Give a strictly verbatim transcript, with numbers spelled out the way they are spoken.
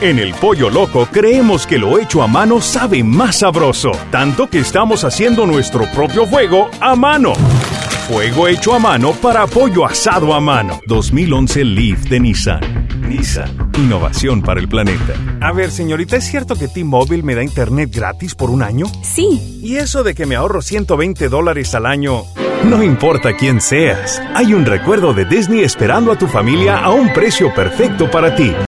En el Pollo Loco creemos que lo hecho a mano sabe más sabroso, tanto que estamos haciendo nuestro propio fuego a mano. Fuego hecho a mano para pollo asado a mano. dos mil once Leaf de Nissan. Nissan, innovación para el planeta. A ver, señorita, ¿es cierto que T-Mobile me da internet gratis por un año? Sí. ¿Y eso de que me ahorro ciento veinte dólares al año? No importa quién seas, hay un recuerdo de Disney esperando a tu familia a un precio perfecto para ti.